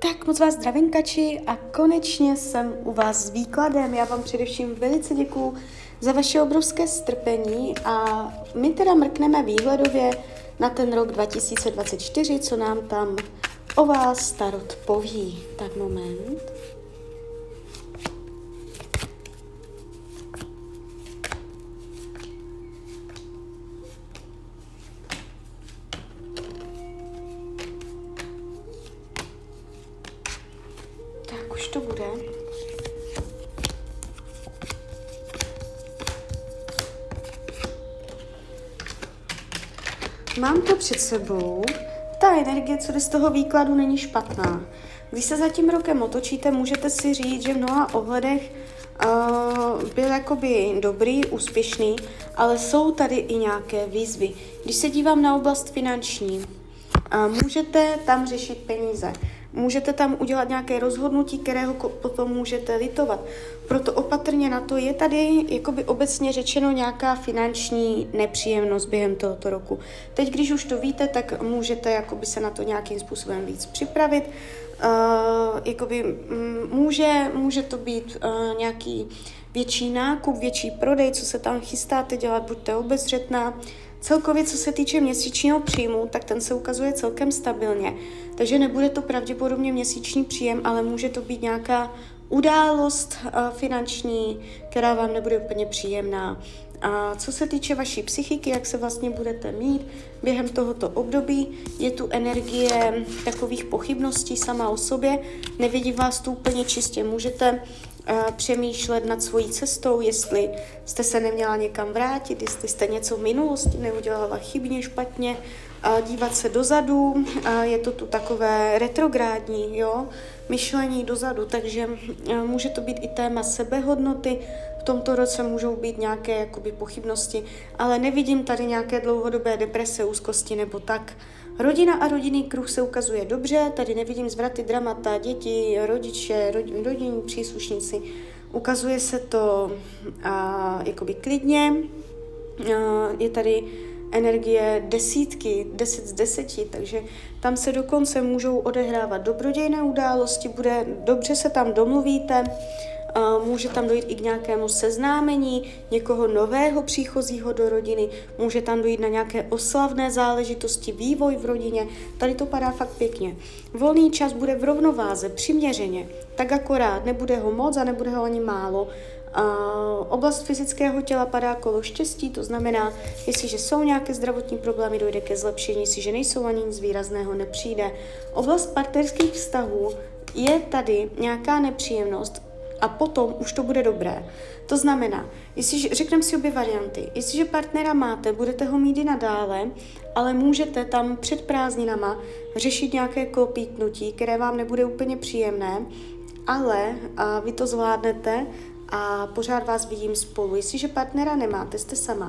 Tak moc vás zdravím, kači, a konečně jsem u vás s výkladem. Já vám především velice děkuju za vaše obrovské strpení a my teda mrkneme výhledově na ten rok 2024, co nám tam o vás tarot poví. Tak moment. Tak už to bude. Mám to před sebou. Ta energie, co jde z toho výkladu, není špatná. Když se za tím rokem otočíte, můžete si říct, že v mnoha ohledech byl jakoby dobrý, úspěšný, ale jsou tady i nějaké výzvy. Když se dívám na oblast finanční, můžete tam řešit peníze. Můžete tam udělat nějaké rozhodnutí, kterého potom můžete litovat. Proto opatrně na to, je tady jakoby obecně řečeno nějaká finanční nepříjemnost během tohoto roku. Teď, když už to víte, tak můžete jakoby se na to nějakým způsobem víc připravit. Může to být nějaký větší nákup, větší prodej, co se tam chystáte dělat, buďte obezřetná. Celkově, co se týče měsíčního příjmu, tak ten se ukazuje celkem stabilně. Takže nebude to pravděpodobně měsíční příjem, ale může to být nějaká událost finanční, která vám nebude úplně příjemná. A co se týče vaší psychiky, jak se vlastně budete mít během tohoto období, je tu energie takových pochybností sama o sobě, nevidí vás tu úplně čistě, můžete přemýšlet nad svojí cestou, jestli jste se neměla někam vrátit, jestli jste něco v minulosti neudělala chybně, špatně, dívat se dozadu, je to tu takové retrográdní, myšlení dozadu, takže může to být i téma sebehodnoty, v tomto roce můžou být nějaké jakoby pochybnosti, ale nevidím tady nějaké dlouhodobé deprese, úzkosti nebo tak. Rodina a rodinný kruh se ukazuje dobře, tady nevidím zvraty, dramata, děti, rodiče, rodinní příslušníci. Ukazuje se to jakoby klidně, je tady energie 10 z 10, takže tam se dokonce můžou odehrávat dobrodějné události, dobře se tam domluvíte, může tam dojít i k nějakému seznámení někoho nového příchozího do rodiny, může tam dojít na nějaké oslavné záležitosti, vývoj v rodině, tady to padá fakt pěkně. Volný čas bude v rovnováze, přiměřeně, tak akorát, nebude ho moc a nebude ho ani málo. Oblast fyzického těla padá kolo štěstí, to znamená, jestliže jsou nějaké zdravotní problémy, dojde ke zlepšení, jestliže nejsou, ani nic výrazného nepřijde. Oblast partnerských vztahů, je tady nějaká nepříjemnost a potom už to bude dobré. To znamená, řekneme si obě varianty, jestliže partnera máte, budete ho mít i nadále, ale můžete tam před prázdninama řešit nějaké klopítnutí, které vám nebude úplně příjemné, ale vy to zvládnete a pořád vás vidím spolu. Jestliže partnera nemáte, jste sama.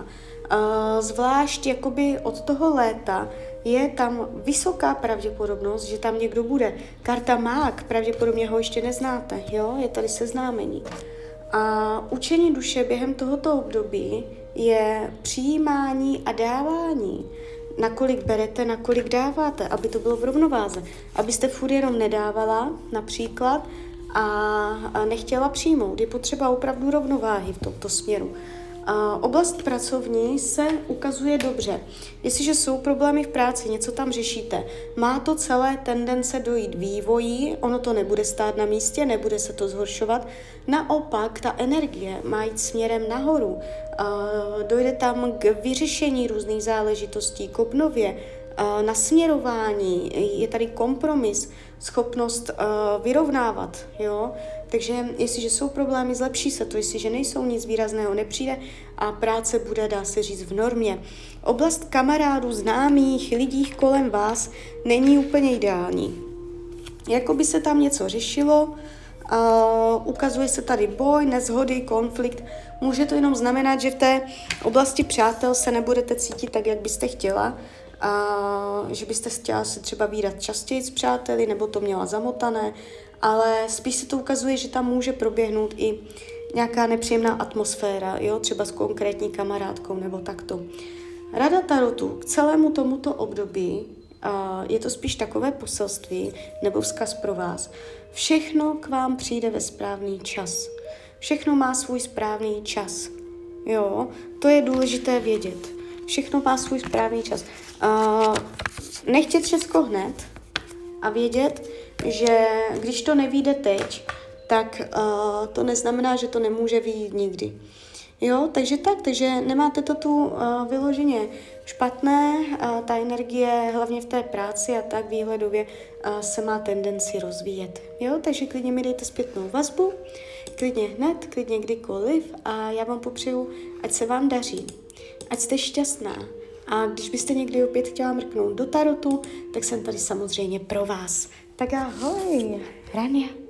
Zvlášť jakoby od toho léta je tam vysoká pravděpodobnost, že tam někdo bude. Karta mák, pravděpodobně ho ještě neznáte, je tady seznámení. A učení duše během tohoto období je přijímání a dávání. Nakolik berete, nakolik dáváte, aby to bylo v rovnováze. Abyste furt jenom nedávala, například, a nechtěla přijmout. Je potřeba opravdu rovnováhy v tomto směru. Oblast pracovní se ukazuje dobře. Jestliže jsou problémy v práci, něco tam řešíte, má to celé tendence dojít vývoji, ono to nebude stát na místě, nebude se to zhoršovat. Naopak, ta energie má jít směrem nahoru. Dojde tam k vyřešení různých záležitostí, k obnově, nasměrování, je tady kompromis, schopnost vyrovnávat, Takže jestliže jsou problémy, zlepší se to, jestliže nejsou, nic výrazného nepřijde a práce bude, dá se říct, v normě. Oblast kamarádů, známých, lidí kolem vás není úplně ideální. Jako by se tam něco řešilo, ukazuje se tady boj, neshody, konflikt. Může to jenom znamenat, že v té oblasti přátel se nebudete cítit tak, jak byste chtěla, že byste chtěla se třeba vídat častěji s přáteli, nebo to měla zamotané, ale spíš se to ukazuje, že tam může proběhnout i nějaká nepříjemná atmosféra, třeba s konkrétní kamarádkou nebo takto. Rada tarotu k celému tomuto období je to spíš takové poselství nebo vzkaz pro vás. Všechno k vám přijde ve správný čas. Všechno má svůj správný čas. Jo, to je důležité vědět. Všechno má svůj správný čas. Nechtět všechno hned a vědět, že když to nevyjde teď, tak to neznamená, že to nemůže vyjít nikdy. Jo, takže nemáte to tu vyloženě špatné, ta energie, hlavně v té práci a tak výhledově se má tendenci rozvíjet. Jo, takže klidně mi dejte zpětnou vazbu, klidně hned, klidně kdykoliv a já vám popřeju, ať se vám daří, ať jste šťastná. A když byste někdy opět chtěla mrknout do tarotu, tak jsem tady samozřejmě pro vás. Tak ahoj, Rania.